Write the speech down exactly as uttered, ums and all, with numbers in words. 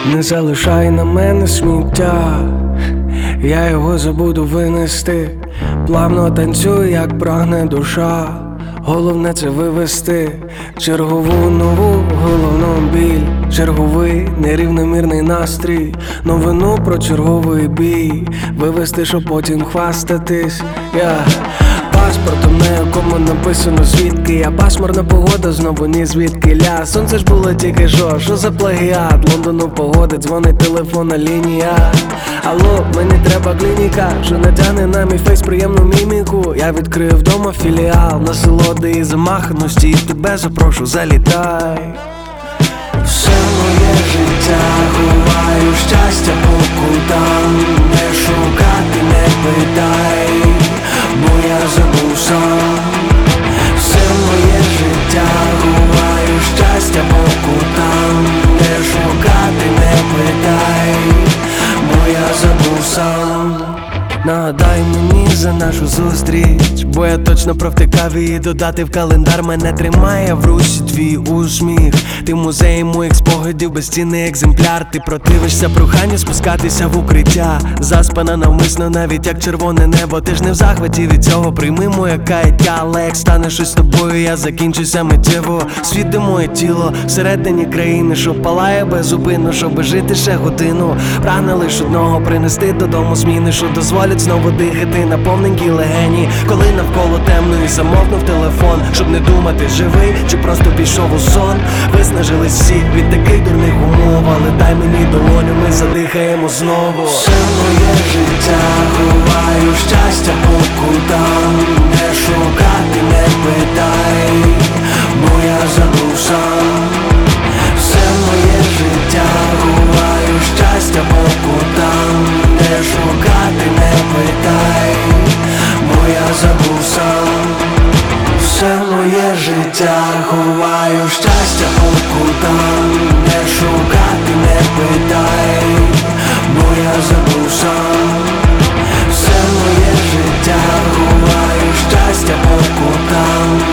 Не залишай на мене сміття, я його забуду винести. Плавно танцюю, як прагне душа. Головне це вивести чергову нову головну біль, черговий нерівномірний настрій, новину про черговий бій, вивести, щоб потім хвастатись. Я паспортом, на якому написано звідки я. Пасмурна погода, знову ні звідкиля. Сонце ж було тільки що, що за плагіат? Лондону погоди, дзвонить телефонна лінія. Алло, мені треба клініка, що натягне на мій фейс приємну міміку. Я відкрив вдома філіал, насолоди і замаханості, і тебе запрошу, залітай. Все моє життя ховаю щастя по кутам. Не шукати, не питай, бо я забув сам. Все моє життя ховаю щастя по кутам. Не шукати, не питай, бо я забув сам. Нагадай мені за нашу зустріч, бо я точно провтикав її додати в календар. Мене тримає в русі твій усміх. Ти музей моїх спогадів, безцінний екземпляр. Ти противишся проханню спускатися в укриття. Заспана навмисно, навіть як червоне небо. Ти ж не в захваті від цього, прийми моє каяття. Але як стане щось з тобою, я закінчуся миттєво. Світ де моє тіло, всередині країни, що палає беззупинно, щоби жити ще годину. Прагне лиш одного, принести додому зміни, що дозволять знову дихати на повненькій легені. Коли навколо темно і замовкнув телефон, щоб не думати, живий чи просто пішов у сон. Виснажились всі від таких дурних умов, але дай мені долоню, ми задихаємо знову. Все моє життя ховаю щастя по кутам. Не шукати, не питай, бо я забув сам. Все моє життя ховаю щастя по кутам. Не шукати, не питай, бо я забув сам. Все моє життя ховаю щастя по кутам. Не шукати, не питай, бо я забув сам. Все моє життя ховаю щастя по кутам.